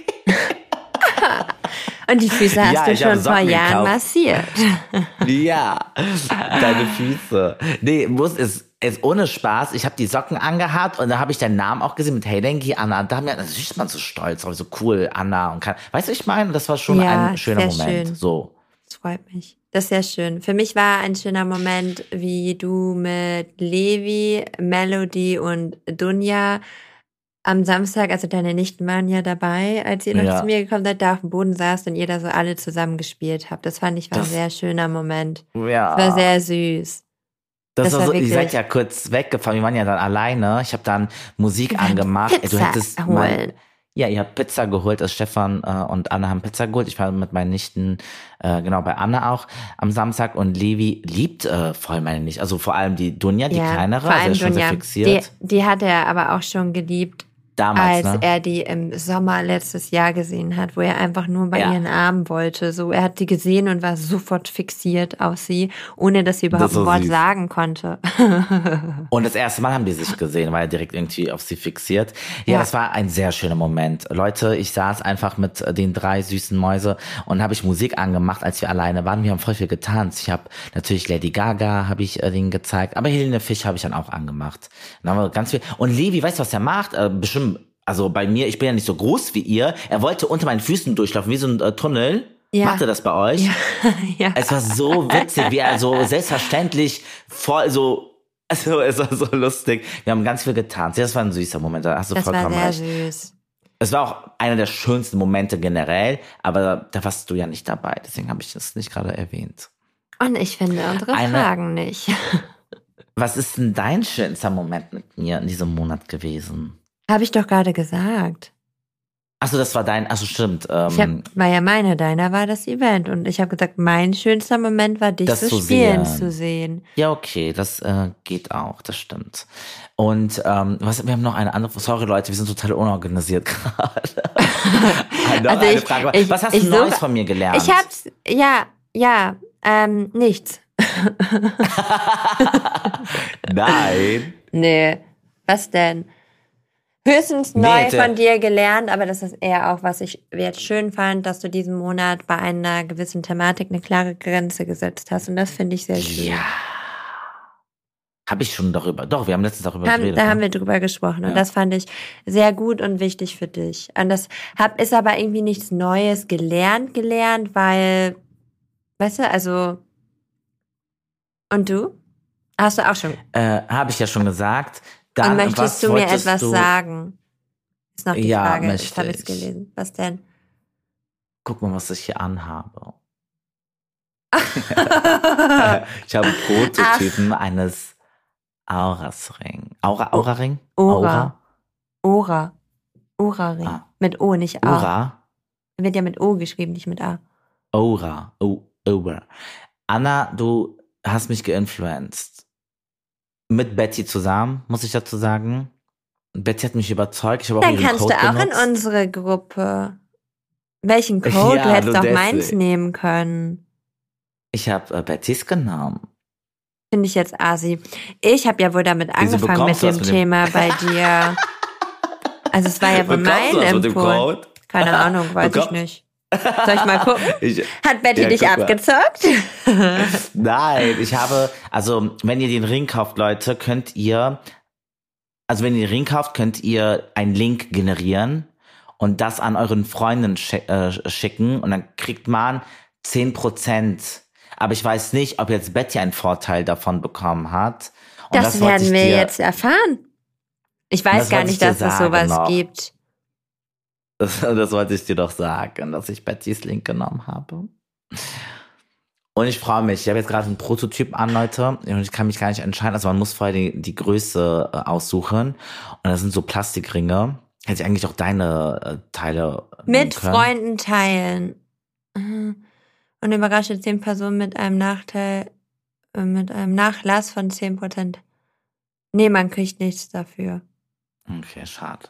Und die Füße hast Ja, du ich hab schon vor Socken Jahren gekauft. massiert. Ja, deine Füße. Nee, muss es ist ohne Spaß. Ich habe die Socken angehabt und da habe ich deinen Namen auch gesehen mit Hey Denki, Anna Damian. Natürlich ist man so stolz, aber so cool, Anna und kann. Weißt du, ich meine, das war schon Ja, ein schöner sehr Moment. schön. So. Das freut mich. Das ist sehr schön. Für mich war ein schöner Moment, wie du mit Levi, Melody und Dunja am Samstag, also deine Nichten waren ja dabei, als ihr noch Ja. zu mir gekommen seid, da auf dem Boden saßt und ihr da so alle zusammen gespielt habt. Das fand ich war ein Das- sehr schöner Moment. Ja. Das war sehr süß. Das, Das war war so, ihr wirklich- seid ja kurz weggefahren, wir waren ja dann alleine. Ich habe dann Musik angemacht. Ey, Pizza du hättest holen. Mal, ja, ihr habt Pizza geholt, also Stefan äh, und Anna haben Pizza geholt. Ich war mit meinen Nichten, äh, genau, bei Anna auch am Samstag und Levi liebt äh, voll meine Nichte. Also vor allem die Dunja, die kleinere, vor also er allem ist schon sehr Dunja. fixiert. Die, die hat er aber auch schon geliebt, Damals, als ne? er die im Sommer letztes Jahr gesehen hat, wo er einfach nur bei Ja. ihren Armen wollte. So, er hat die gesehen und war sofort fixiert auf sie, ohne dass sie überhaupt Das war ein Wort süß. sagen konnte. Und das erste Mal haben die sich gesehen, war er direkt irgendwie auf sie fixiert. Ja, Ja. das war ein sehr schöner Moment. Leute, ich saß einfach mit äh, den drei süßen Mäuse und habe ich Musik angemacht, als wir alleine waren. Wir haben voll viel getanzt. Ich habe natürlich Lady Gaga, habe ich äh, denen gezeigt, aber Helene Fisch habe ich dann auch angemacht. Dann haben wir ganz viel. Und Levi, weißt du, was er macht? Äh, bestimmt, also bei mir, ich bin ja nicht so groß wie ihr. Er wollte unter meinen Füßen durchlaufen, wie so ein äh, Tunnel. Ja. Macht er das bei euch? Ja. ja. Es war so witzig, wie er so selbstverständlich voll so, also es war so lustig. Wir haben ganz viel getanzt. Ja, das war ein süßer Moment, da hast du Das war vollkommen sehr recht. süß. Es war auch einer der schönsten Momente generell, aber da warst du ja nicht dabei, deswegen habe ich das nicht gerade erwähnt. Und ich finde unsere Eine- Fragen nicht. Was ist denn dein schönster Moment mit mir in diesem Monat gewesen? Habe ich doch gerade gesagt. Achso, das war dein, achso stimmt. Ähm, Ich hab, war ja meine, deiner war das Event. Und ich habe gesagt, mein schönster Moment war, dich Das so zu spielen sehen. zu sehen. Ja, okay, das äh, geht auch, das stimmt. Und ähm, was, wir haben noch eine andere, sorry Leute, wir sind total unorganisiert gerade. eine, Also eine ich- Frage. ich- Was hast ich du Neues suche- von mir gelernt? Ich hab's, ja, ja, ähm, nichts. Nein. Nee, was denn? Höchstens Nee, neu der- von dir gelernt, aber das ist eher auch, was ich jetzt schön fand, dass du diesen Monat bei einer gewissen Thematik eine klare Grenze gesetzt hast. Und das finde ich sehr schön. Ja. Habe ich schon darüber, doch, wir haben letztens darüber Haben, geredet. da ne? haben wir drüber gesprochen und Ja. das fand ich sehr gut und wichtig für dich. Und das hab, ist aber irgendwie nichts Neues gelernt, gelernt, weil, weißt du, also, und du? Hast du auch schon. Äh, Habe ich ja schon gesagt. Dann, und möchtest was du mir wolltest etwas du, sagen? Ist noch die Ja, Frage. Ich möchte habe es ich. gelesen. Was denn? Guck mal, was ich hier anhabe. Ich habe einen Prototypen eines Auras-Ring. Aura, Aura-Ring? Ora. Ora. Ora-Ring. Ah. Mit O, nicht A. Aura? Wird ja mit O geschrieben, nicht mit A. Aura. Oh, Aura. Anna, du hast mich geinfluenced. Mit Betty zusammen, muss ich dazu sagen. Betty hat mich überzeugt. Ich habe auch Dann ihren kannst Code du auch benutzt. in unsere Gruppe. Welchen Code? Ja, du hättest nur doch deswegen. meins nehmen können. Ich habe äh, Bettys genommen. Finde ich jetzt assi. Ich habe ja wohl damit Wieso angefangen mit bekommst du dem das mit dem- Thema bei dir. Also es war ja wohl Bekommst mein du das mit dem Input. Code? Keine Ahnung, weiß Bekomm- ich nicht. Soll ich mal gucken? Ich, Hat Betty Ja, dich guck mal. abgezockt? Nein, ich habe, also wenn ihr den Ring kauft, Leute, könnt ihr, also wenn ihr den Ring kauft, könnt ihr einen Link generieren und das an euren Freunden schi- äh, schicken und dann kriegt man zehn Prozent. Aber ich weiß nicht, ob jetzt Betty einen Vorteil davon bekommen hat. Und Das, wollte werden ich wir dir, jetzt erfahren. Ich weiß das gar wollte nicht, ich dir dass es sagen sowas noch. gibt. Das, das wollte ich dir doch sagen, dass ich Bettys Link genommen habe. Und ich freue mich. Ich habe jetzt gerade einen Prototyp an, Leute. Und ich kann mich gar nicht entscheiden. Also man muss vorher die, die Größe äh, aussuchen. Und das sind so Plastikringe. Hätte ich eigentlich auch deine äh, Teile nehmen Mit können. Freunden teilen. Mhm. Und überrasche zehn Personen mit einem Nachteil, äh, mit einem Nachlass von zehn Prozent. Nee, man kriegt nichts dafür. Okay, schade.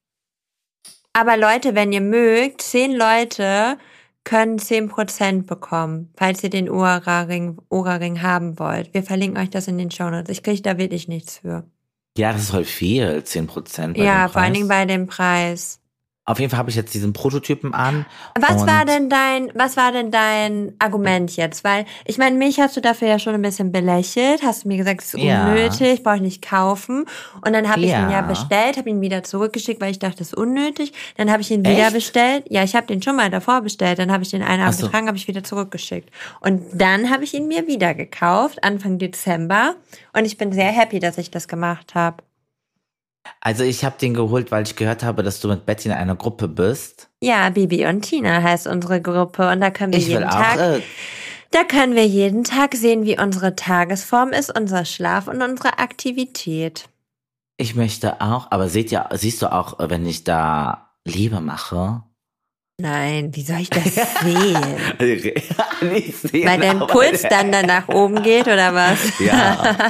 Aber Leute, wenn ihr mögt, zehn Leute können zehn Prozent bekommen, falls ihr den Ohrring, Ohrring haben wollt. Wir verlinken euch das in den Shownotes. Ich kriege da wirklich nichts für. Ja, das ist voll viel. zehn Prozent bei Ja, dem vor allen Preis. Dingen bei dem Preis. Auf jeden Fall habe ich jetzt diesen Prototypen an. Was und war denn dein, was war denn dein Argument jetzt? Weil, ich meine, mich hast du dafür ja schon ein bisschen belächelt, hast du mir gesagt, es ist Ja. unnötig, brauche ich nicht kaufen. Und dann habe ich Ja. ihn ja bestellt, habe ihn wieder zurückgeschickt, weil ich dachte, es ist unnötig. Dann habe ich ihn wieder Echt? bestellt. Ja, ich habe den schon mal davor bestellt, dann habe ich den einen Abend Ach so. getragen, habe ich wieder zurückgeschickt. Und dann habe ich ihn mir wieder gekauft, Anfang Dezember. Und ich bin sehr happy, dass ich das gemacht habe. Also ich habe den geholt, weil ich gehört habe, dass du mit Betty in einer Gruppe bist. Ja, Bibi und Tina heißt unsere Gruppe und da können wir Ich will jeden auch Tag äh, Da können wir jeden Tag sehen, wie unsere Tagesform ist, unser Schlaf und unsere Aktivität. Ich möchte auch, aber seht ihr, siehst du auch, wenn ich da Liebe mache? Nein, wie soll ich das sehen? Nicht sehen, Weil dein aber- Puls dann, dann nach oben geht oder was? Ja.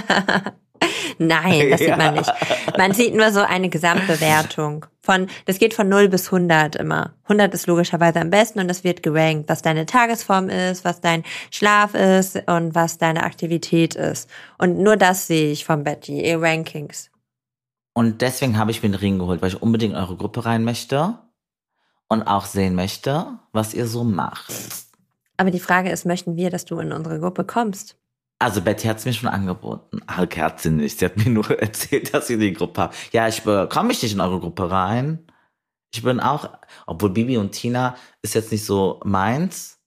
Nein, das Ja. sieht man nicht. Man sieht nur so eine Gesamtbewertung. Von, das geht von null bis hundert immer. hundert ist logischerweise am besten und das wird gerankt, was deine Tagesform ist, was dein Schlaf ist und was deine Aktivität ist. Und nur das sehe ich von Betty, ihr Rankings. Und deswegen habe ich mir den Ring geholt, weil ich unbedingt in eure Gruppe rein möchte und auch sehen möchte, was ihr so macht. Aber die Frage ist, möchten wir, dass du in unsere Gruppe kommst? Also Betty hat es mir schon angeboten. Ach, hat sie nicht. Sie hat mir nur erzählt, dass sie die Gruppe hat. Ja, ich komme ich nicht in eure Gruppe rein. Ich bin auch, obwohl Bibi und Tina ist jetzt nicht so meins,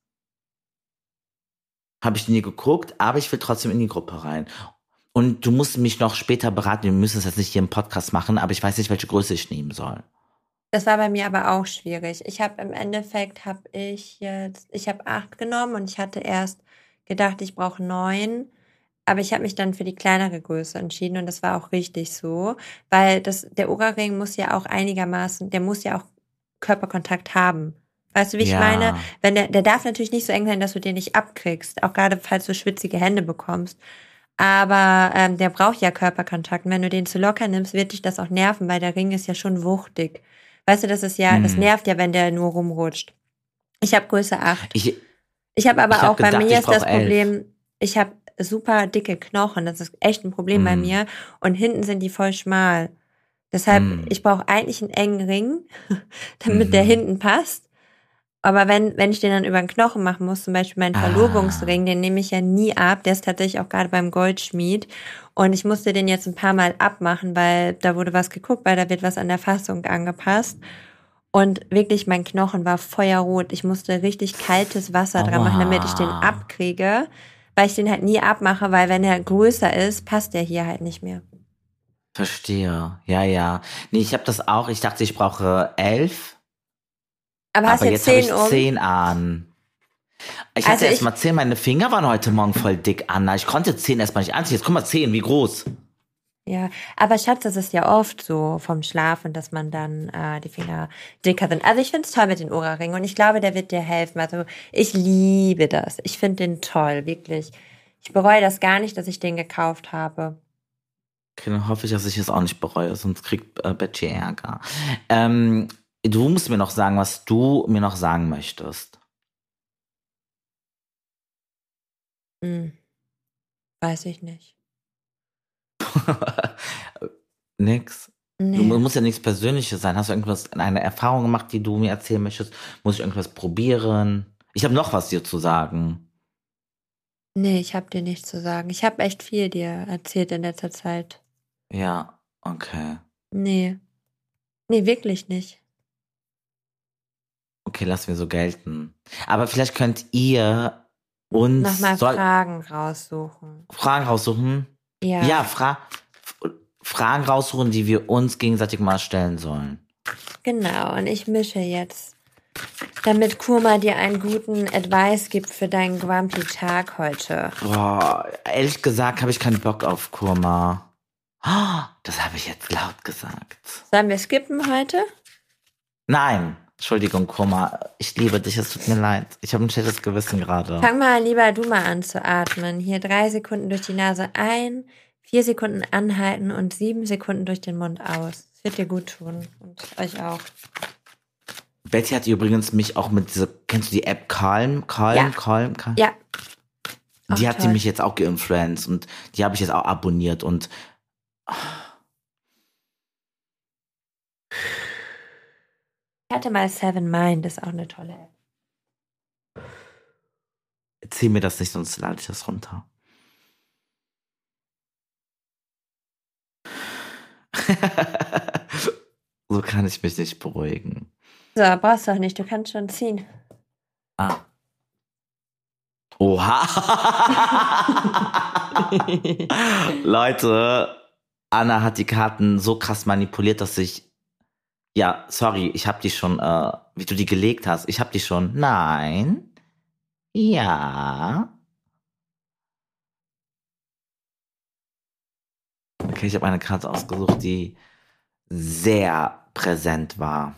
habe ich nie geguckt, aber ich will trotzdem in die Gruppe rein. Und du musst mich noch später beraten. Wir müssen es jetzt nicht hier im Podcast machen, aber ich weiß nicht, welche Größe ich nehmen soll. Das war bei mir aber auch schwierig. Ich habe im Endeffekt, habe ich jetzt, ich habe acht genommen und ich hatte erst gedacht, ich brauche neun. Aber ich habe mich dann für die kleinere Größe entschieden und das war auch richtig so, weil das, der Ohrring muss ja auch einigermaßen, der muss ja auch Körperkontakt haben. Weißt du, wie ich Ja. meine? Wenn der, der darf natürlich nicht so eng sein, dass du den nicht abkriegst, auch gerade falls du schwitzige Hände bekommst. Aber ähm, der braucht ja Körperkontakt. Und wenn du den zu locker nimmst, wird dich das auch nerven, weil der Ring ist ja schon wuchtig. Weißt du, das ist ja, Hm. das nervt ja, wenn der nur rumrutscht. Ich habe Größe acht. Ich, Ich habe aber Ich hab auch bei gedacht, mir ich ist das brauch elf. Problem, ich habe super dicke Knochen. Das ist echt ein Problem bei Mm. mir. Und hinten sind die voll schmal. Deshalb, Mm. ich brauche eigentlich einen engen Ring, damit der Mhm. hinten passt. Aber wenn, wenn ich den dann über den Knochen machen muss, zum Beispiel meinen Ah. Verlobungsring, den nehme ich ja nie ab. Der ist tatsächlich auch gerade beim Goldschmied. Und ich musste den jetzt ein paar Mal abmachen, weil da wurde was geguckt, weil da wird was an der Fassung angepasst. Und wirklich, mein Knochen war feuerrot. Ich musste richtig kaltes Wasser dran machen, damit ich den Aua. abkriege. Weil ich den halt nie abmache, weil wenn er größer ist, passt der hier halt nicht mehr. verstehe. Ja, ja. Nee, ich habe das auch. Ich dachte, ich brauche elf. Aber hast Aber jetzt jetzt habe ich zehn um? zehn an. Ich Also hatte ich- erst mal zehn, meine Finger waren heute Morgen voll dick, Anna. Ich konnte zehn erst mal nicht anziehen. Jetzt guck mal, zehn, wie groß. Ja, aber Schatz, das ist ja oft so vom Schlafen, dass man dann äh, die Finger dicker sind. Also ich find's toll mit den Ohrringen und ich glaube, der wird dir helfen. Also ich liebe das. Ich finde den toll, wirklich. Ich bereue das gar nicht, dass ich den gekauft habe. Okay, dann hoffe ich, dass ich es auch nicht bereue, sonst kriegt äh, Betsy Ärger. Ähm, du musst mir noch sagen, was du mir noch sagen möchtest. Hm, weiß ich nicht. Nix. Nee. Du muss ja nichts Persönliches sein. Hast du irgendwas, eine Erfahrung gemacht, die du mir erzählen möchtest? Muss ich irgendwas probieren? Ich habe noch was dir zu sagen. Nee, ich habe dir nichts zu sagen. Ich habe echt viel dir erzählt in letzter Zeit. Ja, okay. Nee. Nee, wirklich nicht. Okay, lass mir so gelten. Aber vielleicht könnt ihr uns Nochmal soll- Fragen raussuchen. Fragen raussuchen. Ja. Ja, fra Fragen raussuchen, die wir uns gegenseitig mal stellen sollen. Genau, und ich mische jetzt, damit Kurma dir einen guten Advice gibt für deinen Grumpy-Tag heute. Boah, ehrlich gesagt habe ich keinen Bock auf Kurma. Oh, das habe ich jetzt laut gesagt. Sollen wir skippen heute? Nein, Entschuldigung, Kurma. Ich liebe dich, es tut mir leid. Ich habe ein schlechtes Gewissen gerade. Fang mal lieber du mal an zu atmen. Hier drei Sekunden durch die Nase ein, vier Sekunden anhalten und sieben Sekunden durch den Mund aus. Das wird dir gut tun und euch auch. Betty hat übrigens mich auch mit dieser, kennst du die App Calm? Calm, Ja. Calm, Calm? Ja. Die Auch hat die toll. mich jetzt auch geinfluenced und die habe ich jetzt auch abonniert und Ich hatte mal Seven Mind, ist auch eine tolle App. erzähl mir das nicht, sonst lade ich das runter. So kann ich mich nicht beruhigen. So, brauchst du auch nicht, du kannst schon ziehen. Ah. Oha. Leute, Anna hat die Karten so krass manipuliert, dass ich, ja, sorry, ich hab die schon, äh, wie du die gelegt hast, ich hab die schon, nein, ja. Okay, ich habe eine Karte ausgesucht, die sehr präsent war.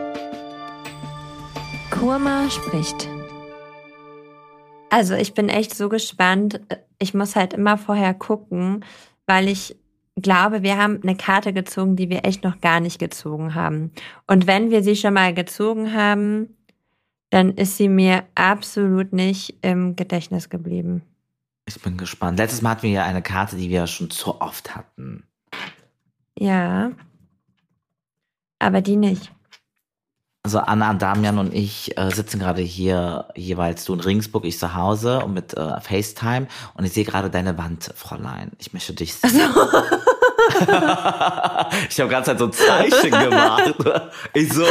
Kurma spricht. Also ich bin echt so gespannt. Ich muss halt immer vorher gucken, weil ich glaube, wir haben eine Karte gezogen, die wir echt noch gar nicht gezogen haben. Und wenn wir sie schon mal gezogen haben, dann ist sie mir absolut nicht im Gedächtnis geblieben. Ich bin gespannt. Letztes Mal hatten wir ja eine Karte, die wir schon zu oft hatten. Ja, aber die nicht. Also Anna, Damian und ich äh, sitzen gerade hier jeweils, du in Regensburg, ich zu Hause und mit äh, FaceTime und ich sehe gerade deine Wand, Fräulein. Ich möchte dich sehen. ich habe ganz Zeit so ein Zeichen gemacht. Ich so.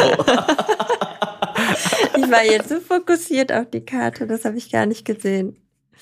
Ich war jetzt so fokussiert auf die Karte, das habe ich gar nicht gesehen.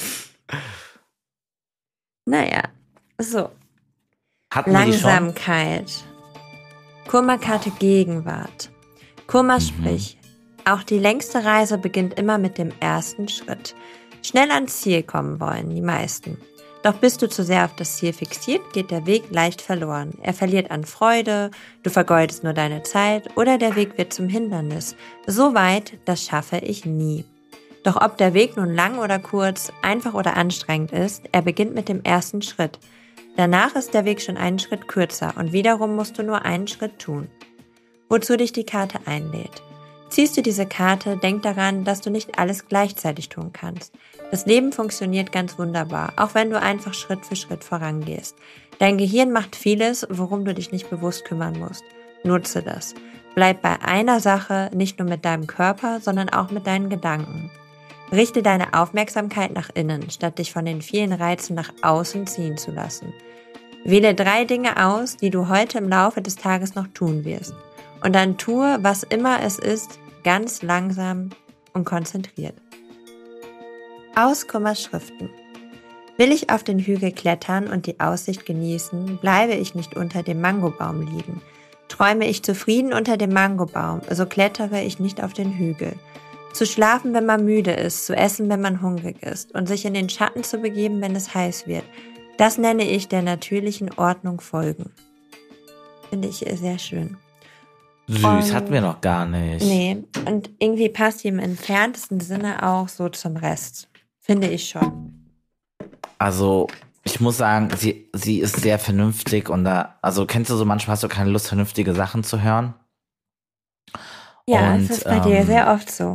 Naja, so. Hatten wir die schon? Langsamkeit. Kurma-Karte Gegenwart. Kurma spricht. Auch die längste Reise beginnt immer mit dem ersten Schritt. Schnell ans Ziel kommen wollen die meisten. Doch bist du zu sehr auf das Ziel fixiert, geht der Weg leicht verloren. Er verliert an Freude, du vergeudest nur deine Zeit oder der Weg wird zum Hindernis. So weit, das schaffe ich nie. Doch ob der Weg nun lang oder kurz, einfach oder anstrengend ist, er beginnt mit dem ersten Schritt. Danach ist der Weg schon einen Schritt kürzer und wiederum musst du nur einen Schritt tun. Wozu dich die Karte einlädt. Ziehst du diese Karte, denk daran, dass du nicht alles gleichzeitig tun kannst. Das Leben funktioniert ganz wunderbar, auch wenn du einfach Schritt für Schritt vorangehst. Dein Gehirn macht vieles, worum du dich nicht bewusst kümmern musst. Nutze das. Bleib bei einer Sache, nicht nur mit deinem Körper, sondern auch mit deinen Gedanken. Richte deine Aufmerksamkeit nach innen, statt dich von den vielen Reizen nach außen ziehen zu lassen. Wähle drei Dinge aus, die du heute im Laufe des Tages noch tun wirst. Und dann tue, was immer es ist, ganz langsam und konzentriert. Aus Kurmas Schriften. Will ich auf den Hügel klettern und die Aussicht genießen, bleibe ich nicht unter dem Mangobaum liegen. Träume ich zufrieden unter dem Mangobaum, so klettere ich nicht auf den Hügel. Zu schlafen, wenn man müde ist, zu essen, wenn man hungrig ist und sich in den Schatten zu begeben, wenn es heiß wird. Das nenne ich der natürlichen Ordnung folgen. Finde ich sehr schön. Süß, Und- hatten wir noch gar nicht. Nee, und irgendwie passt die im entferntesten Sinne auch so zum Rest. Finde ich schon. Also, ich muss sagen, sie, sie ist sehr vernünftig und da, also kennst du so, manchmal hast du keine Lust, vernünftige Sachen zu hören. Ja, Und, das ist bei ähm, dir sehr oft so.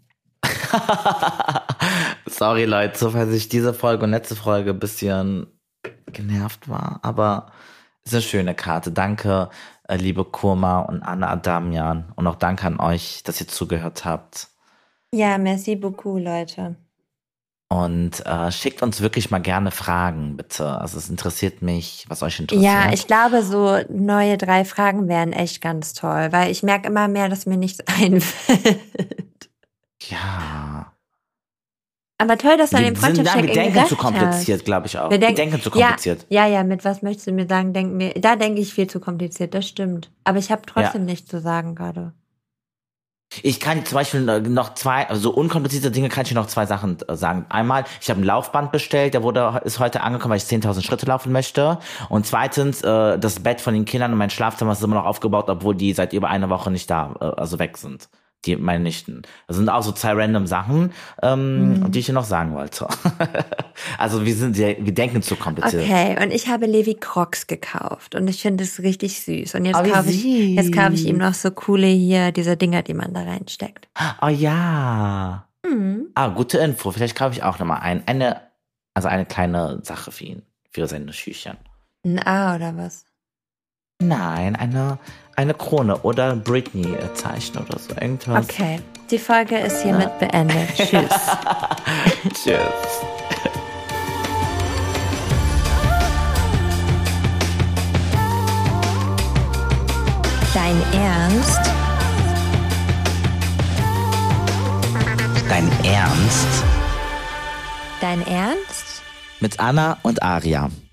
Sorry, Leute, so falls ich diese Folge und letzte Folge ein bisschen genervt war, aber es ist eine schöne Karte. Danke, äh, liebe Kurma und Anna Adamian. Und auch danke an euch, dass ihr zugehört habt. Ja, merci beaucoup, Leute. Und äh, schickt uns wirklich mal gerne Fragen, bitte. Also es interessiert mich, was euch interessiert. Ja, ich glaube, so neue drei Fragen wären echt ganz toll, weil ich merke immer mehr, dass mir nichts einfällt. Ja. Aber toll, dass du an Wir, den sind, nein, Freundschaftscheck wir denken gedacht zu kompliziert, hast. glaube ich auch. Wir, Wir, denk- denken zu kompliziert. Ja, ja, ja, mit was möchtest du mir sagen? Denk mir, da denke ich viel zu kompliziert, das stimmt. Aber ich habe trotzdem Ja. nichts zu sagen gerade. Ich kann zum Beispiel noch zwei, also unkomplizierte Dinge kann ich dir noch zwei Sachen sagen. Einmal, ich habe ein Laufband bestellt, der wurde, ist heute angekommen, weil ich zehntausend Schritte laufen möchte. Und zweitens, äh, das Bett von den Kindern und mein Schlafzimmer ist immer noch aufgebaut, obwohl die seit über einer Woche nicht da, äh, also weg sind. Die, meine Nichten. Das sind auch so zwei random Sachen, ähm, Mhm. die ich dir noch sagen wollte. Also wir sind, sehr- wir denken zu kompliziert. Okay, und ich habe Levi Crocs gekauft und ich finde es richtig süß. Und jetzt Oh, wie kaufe ich, jetzt kaufe ich ihm süß. noch so coole hier, diese Dinger, die man da reinsteckt. Oh ja. Mhm. Ah, gute Info. Vielleicht kaufe ich auch nochmal ein. Eine, also eine kleine Sache für ihn. Für seine Schüchchen. Ein A oder was? Nein, eine, eine Krone oder Britney-Zeichen oder so. Irgendwas. Okay, die Folge ist hiermit beendet. Tschüss. Tschüss. Dein Ernst? Dein Ernst? Dein Ernst? Mit Anna und Aria.